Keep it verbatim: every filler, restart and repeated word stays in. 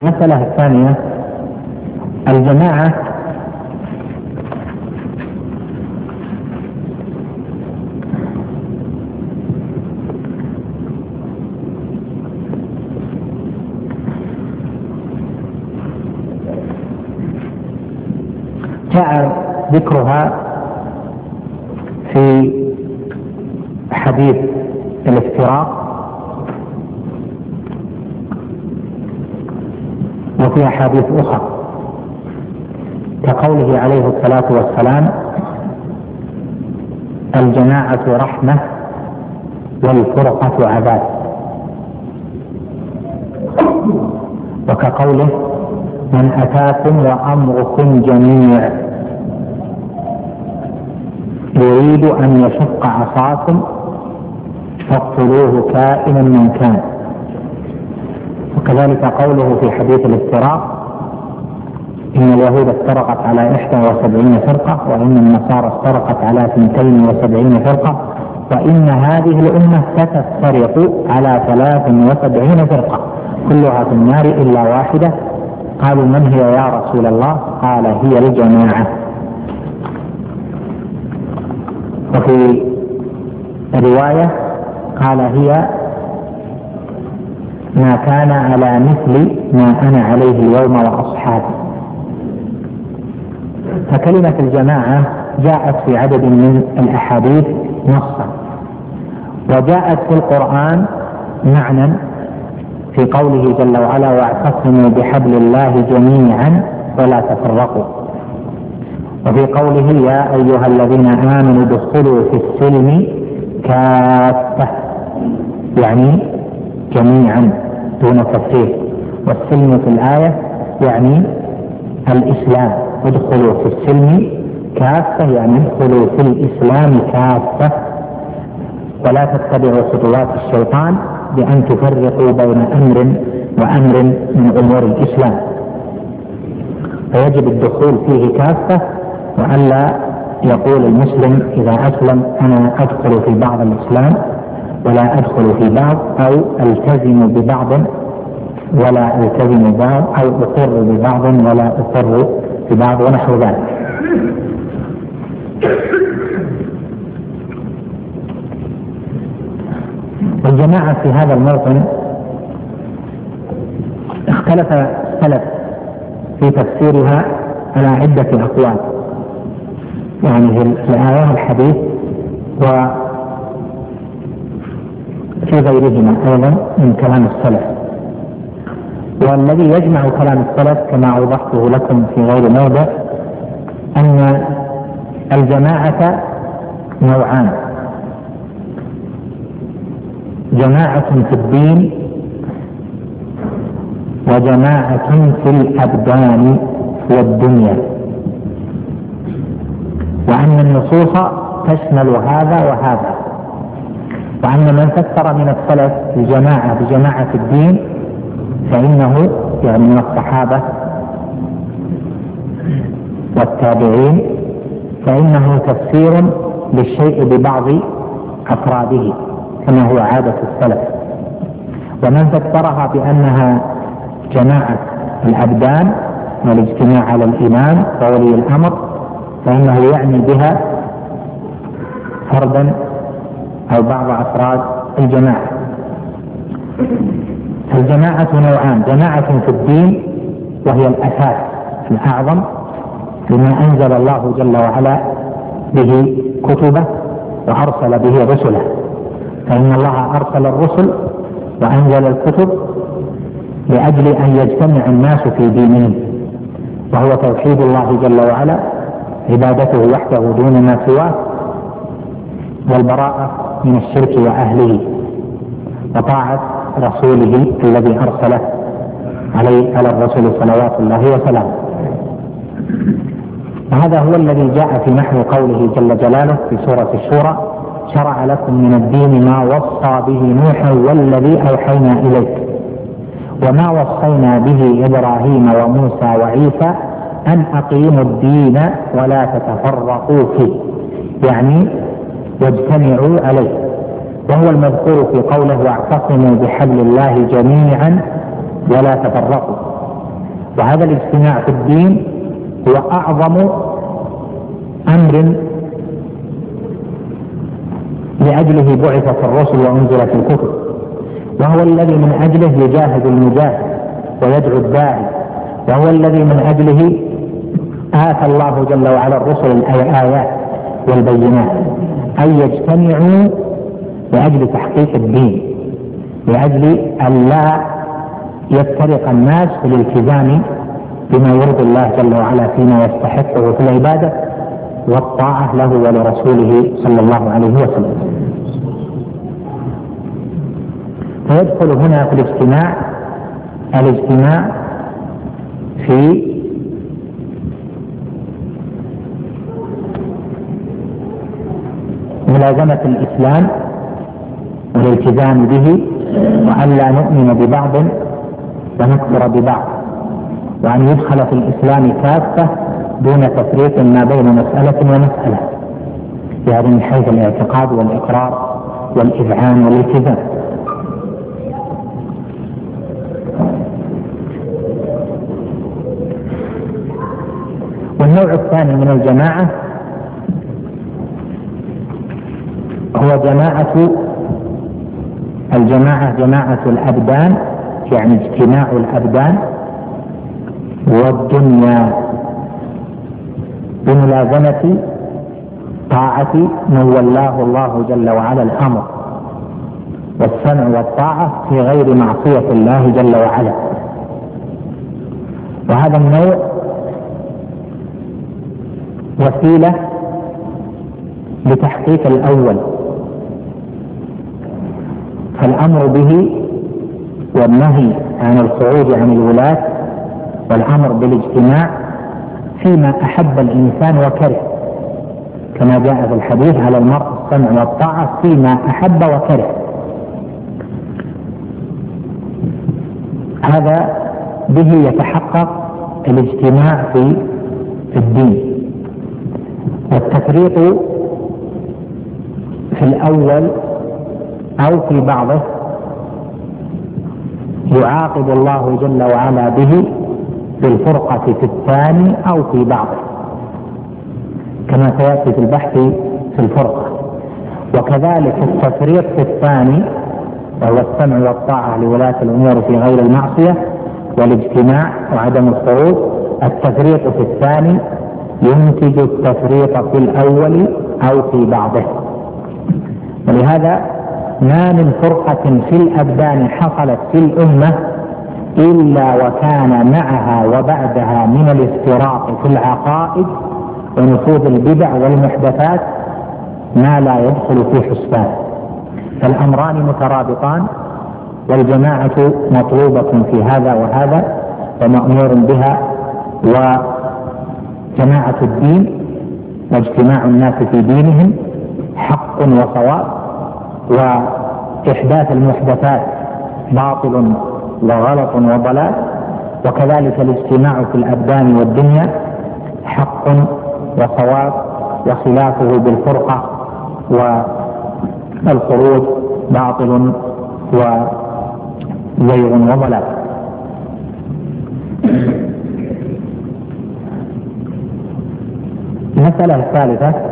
المسألة الثانية الجماعة جاء ذكرها في حديث الافتراق وفي أحاديث أخرى كقوله عليه الصلاة والسلام: الجماعة رحمة والفرقة عذاب، وكقوله: من أتاكم وأمركم جميع يريد أن يشق عصاكم فاقتلوه كائنا من كان. وكذلك قوله في حديث الافتراق: إن اليهود افترقت على إحدى وسبعين فرقة، وإن النصارى افترقت على اثنتين وسبعين فرقة، وإن هذه الأمة ستفترق على ثلاث وسبعين فرقة كلها في النار إلا واحدة. قالوا: من هي يا رسول الله؟ قال: هي الجماعة. وفي رواية قال: هي ما كان على مثل ما أنا عليه اليوم وأصحابي. فكلمة الجماعة جاءت في عدد من الأحاديث نصا، وجاءت في القرآن معنى في قوله جل وعلا: واعتصموا بحبل الله جميعا ولا تفرقوا. وفي قوله: يا أيها الذين آمنوا ادخلوا في السلم كافة، يعني جميعا دون تفريق. والسلم في الآية يعني الإسلام، ادخلوا في السلم كافة يعني ادخلوا في الإسلام كافة، ولا تتبعوا خطوات الشيطان بأن تفرقوا بين أمر وأمر من أمور الإسلام. فيجب الدخول فيه كافة، وألا يقول المسلم إذا أسلم: أنا أدخل في بعض الإسلام ولا أدخل في بعض، أو ألتزم ببعض ولا ألتزم ببعض، أو أقر ببعض ولا أقر ببعض، ونحو ذلك. الجماعة في هذا الموطن اختلف السلف في تفسيرها على عدة أقوال، يعني في الآية والحديث وفي غيرهما أيضا من كلام السلف. والذي يجمع كلام السلف كما أوضحته لكم في غير موضع أن الجماعة نوعان: جماعة في الدين وجماعة في الأبدان والدنيا، وأن النصوص تشمل هذا وهذا. وأن من فسر من السلف الجماعة بجماعة الدين فإنه يعني من الصحابة والتابعين، فإنه تفسير للشيء ببعض أفراده كما هو عادة السلف. ومن فسرها بأنها جماعة الأبدان والاجتماع على الإمام وولي الأمر فإنه يعني بها فردا أو بعض أفراد الجماعة. الجماعة نوعان: جماعة في الدين وهي الأساس الأعظم لما أنزل الله جل وعلا به كتبه وأرسل به رسله، فإن الله أرسل الرسل وأنزل الكتب لأجل أن يجتمع الناس في دينه، وهو توحيد الله جل وعلا، عبادته وحده دون ما سواه، والبراءة من الشرك وأهله، وطاعة رسوله الذي أرسله عليه على الرسول صلوات الله وسلامه. وهذا هو الذي جاء في نحو قوله جل جلاله في سورة الشورى: شرع لكم من الدين ما وصى به نوحا والذي أوحينا إليك وما وصينا به إبراهيم وموسى وعيسى أن أقيموا الدين ولا تتفرقوا فيه، يعني واجتمعوا عليه. وهو المذكور في قوله: واعتصموا بحبل الله جميعا ولا تفرقوا. وهذا الاجتماع في الدين هو أعظم أمر لأجله بعثت الرسل وأنزلت الكتب، وهو الذي من أجله يجاهد المجاهد ويدعو الداعي، وهو الذي من أجله آتى الله جل وعلا الرسل الآيات والبينات، أن يجتمعوا لأجل تحقيق الدين، لأجل أن لا يفترق الناس في الالتزام بما يرضي الله جل وعلا فيما يستحقه في العبادة والطاعة له ولرسوله صلى الله عليه وسلم. فيدخل هنا في الاجتماع الاجتماع في ملازمة الإسلام والالتزام به، وأن لا نؤمن ببعض ونكفر ببعض، وأن يدخل في الإسلام كافة دون تفريق ما بين مسألة ومسألة، يعني من حيث الاعتقاد والإقرار والإذعان والالتزام. والنوع الثاني من الجماعة هو جماعة الجماعة جماعة الأبدان، يعني اجتماع الأبدان والدنيا بملازمة طاعة من ولاه الله جل وعلا الأمر، والسمع والطاعة في غير معصية الله جل وعلا. وهذا النوع وسيلة لتحقيق الأول، فالأمر به والنهي عن الخروج عن الولاة والأمر بالاجتماع فيما أحب الإنسان وكره، كما جاء في الحديث على المرء السمع والطاعة فيما أحب وكره. هذا به يتحقق الاجتماع في الدين. والتفريط في الأول أو في بعضه يعاقب الله جل وعلا به بالفرقة في الثاني أو في بعضه، كما سيأتي في البحث في الفرقة. وكذلك التفريط في الثاني وهو السمع والطاعة لولاة الأمور في غير المعصية والاجتماع وعدم الخروج، التفريط في الثاني ينتج التفريط في الأول أو في بعضه. ولهذا ما من فرقة في الأبدان حصلت في الأمة إلا وكان معها وبعدها من الافتراق في العقائد ونفوذ البدع والمحدثات ما لا يدخل في حسبان، فالأمران مترابطان، والجماعة مطلوبة في هذا وهذا ومأمور بها. وجماعة الدين واجتماع الناس في دينهم حق وصواب، وإحداث المحدثات باطل وغلط وضلال، وكذلك الاجتماع في الأبدان والدنيا حق وصواب، وخلافه بالفرقة والخروج باطل وزيغ وضلال. المسألة الثالثة